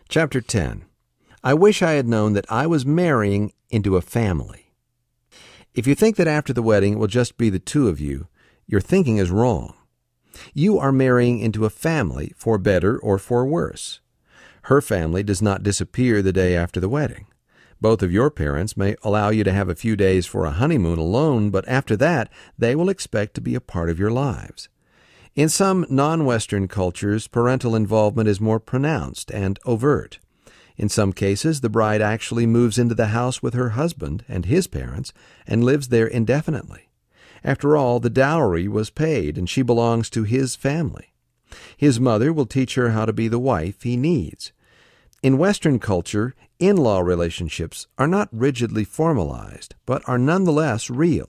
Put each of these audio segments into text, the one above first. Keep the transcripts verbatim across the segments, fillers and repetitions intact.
Chapter ten. I wish I had known that I was marrying into a family. If you think that after the wedding it will just be the two of you, your thinking is wrong. You are marrying into a family, for better or for worse. Her family does not disappear the day after the wedding. Both of your parents may allow you to have a few days for a honeymoon alone, but after that, they will expect to be a part of your lives. In some non-Western cultures, parental involvement is more pronounced and overt. In some cases, the bride actually moves into the house with her husband and his parents and lives there indefinitely. After all, the dowry was paid, and she belongs to his family. His mother will teach her how to be the wife he needs. In Western culture, in-law relationships are not rigidly formalized, but are nonetheless real.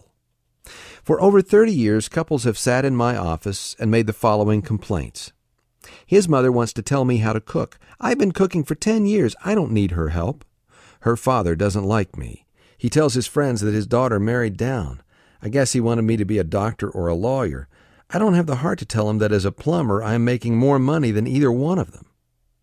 For over thirty years, couples have sat in my office and made the following complaints. His mother wants to tell me how to cook. I've been cooking for ten years. I don't need her help. Her father doesn't like me. He tells his friends that his daughter married down. I guess he wanted me to be a doctor or a lawyer. I don't have the heart to tell him that as a plumber I am making more money than either one of them.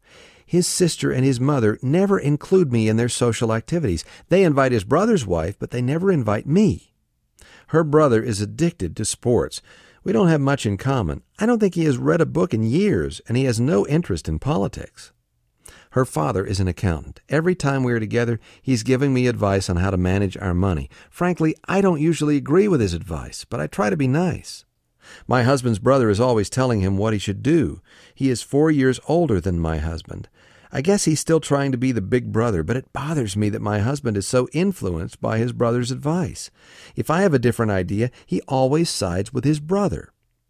His sister and his mother never include me in their social activities. They invite his brother's wife, but they never invite me. Her brother is addicted to sports. We don't have much in common. I don't think he has read a book in years, and he has no interest in politics. Her father is an accountant. Every time we are together, he's giving me advice on how to manage our money. Frankly, I don't usually agree with his advice, but I try to be nice. My husband's brother is always telling him what he should do. He is four years older than my husband. I guess he's still trying to be the big brother, but it bothers me that my husband is so influenced by his brother's advice. If I have a different idea, he always sides with his brother.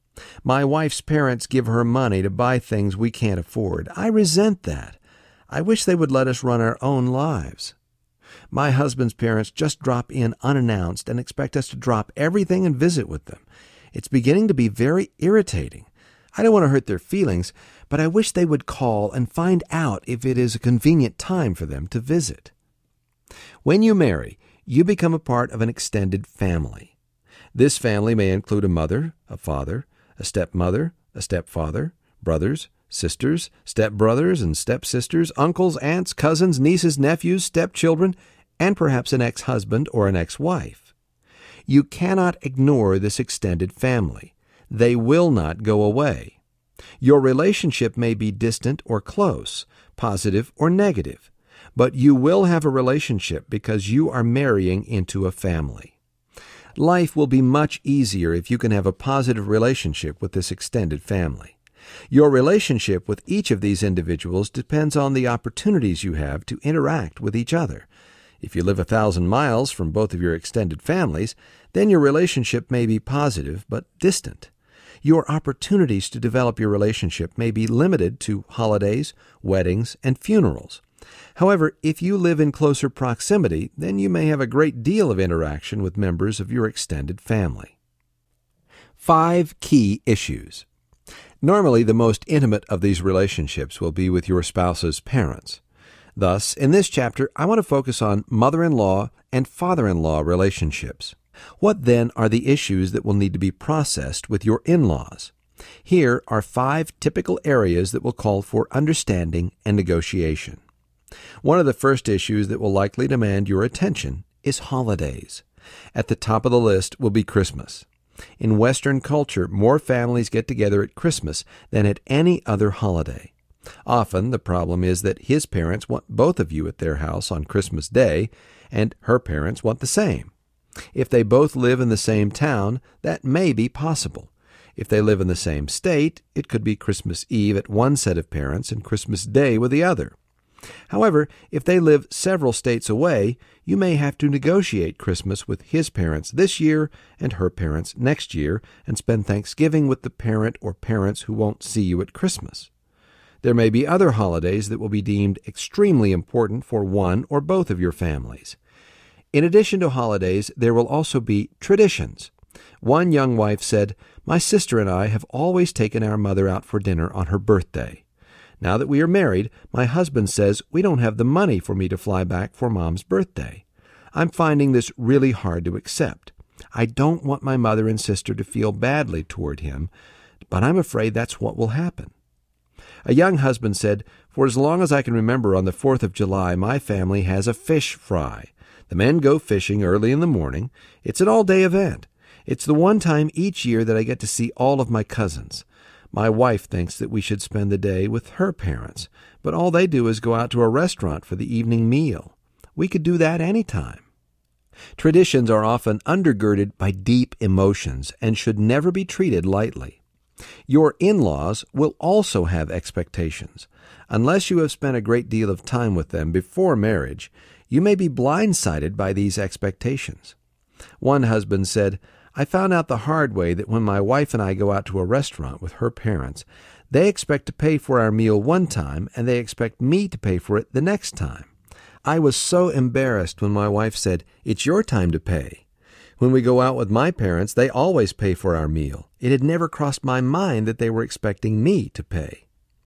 My wife's parents give her money to buy things we can't afford. I resent that. I wish they would let us run our own lives. My husband's parents just drop in unannounced and expect us to drop everything and visit with them. It's beginning to be very irritating. I don't want to hurt their feelings, but I wish they would call and find out if it is a convenient time for them to visit. When you marry, you become a part of an extended family. This family may include a mother, a father, a stepmother, a stepfather, brothers, sisters, stepbrothers and stepsisters, uncles, aunts, cousins, nieces, nephews, stepchildren, and perhaps an ex-husband or an ex-wife. You cannot ignore this extended family. They will not go away. Your relationship may be distant or close, positive or negative, but you will have a relationship because you are marrying into a family. Life will be much easier if you can have a positive relationship with this extended family. Your relationship with each of these individuals depends on the opportunities you have to interact with each other. If you live a thousand miles from both of your extended families, then your relationship may be positive but distant. Your opportunities to develop your relationship may be limited to holidays, weddings, and funerals. However, if you live in closer proximity, then you may have a great deal of interaction with members of your extended family. Five key issues. Normally, the most intimate of these relationships will be with your spouse's parents. Thus, in this chapter, I want to focus on mother-in-law and father-in-law relationships. What then are the issues that will need to be processed with your in-laws? Here are five typical areas that will call for understanding and negotiation. One of the first issues that will likely demand your attention is holidays. At the top of the list will be Christmas. In Western culture, more families get together at Christmas than at any other holiday. Often, the problem is that his parents want both of you at their house on Christmas Day, and her parents want the same. If they both live in the same town, that may be possible. If they live in the same state, it could be Christmas Eve at one set of parents and Christmas Day with the other. However, if they live several states away, you may have to negotiate Christmas with his parents this year and her parents next year and spend Thanksgiving with the parent or parents who won't see you at Christmas. There may be other holidays that will be deemed extremely important for one or both of your families. In addition to holidays, there will also be traditions. One young wife said, "My sister and I have always taken our mother out for dinner on her birthday. Now that we are married, my husband says we don't have the money for me to fly back for Mom's birthday. I'm finding this really hard to accept. I don't want my mother and sister to feel badly toward him, but I'm afraid that's what will happen." A young husband said, "For as long as I can remember, on the fourth of July, my family has a fish fry. The men go fishing early in the morning. It's an all-day event. It's the one time each year that I get to see all of my cousins. My wife thinks that we should spend the day with her parents, but all they do is go out to a restaurant for the evening meal. We could do that any time." Traditions are often undergirded by deep emotions and should never be treated lightly. Your in-laws will also have expectations. Unless you have spent a great deal of time with them before marriage, you may be blindsided by these expectations. One husband said, "I found out the hard way that when my wife and I go out to a restaurant with her parents, they expect to pay for our meal one time and they expect me to pay for it the next time. I was so embarrassed when my wife said, 'It's your time to pay.' When we go out with my parents, they always pay for our meal. It had never crossed my mind that they were expecting me to pay."